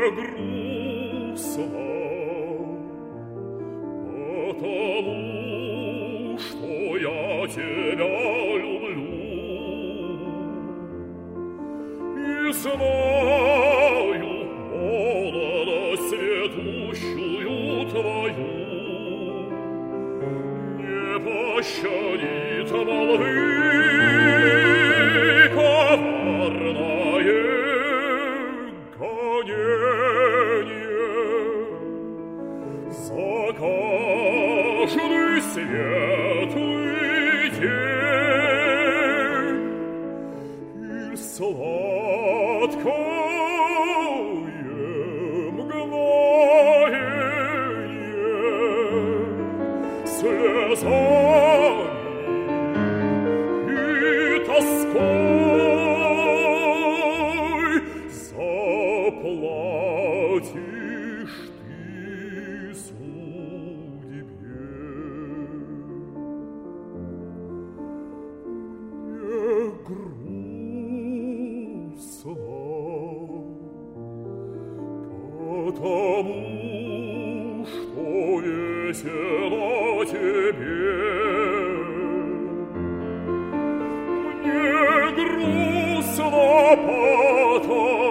грустно, потому что я тебя люблю и знаю молодость светлущую твою не пощадит молвы коварное гонение за каждый светлый день и сладкое мгновение слезами и тоской заплатишь ты судьбе. Мне грустно, потому что весело тебе. Мне грустно, потому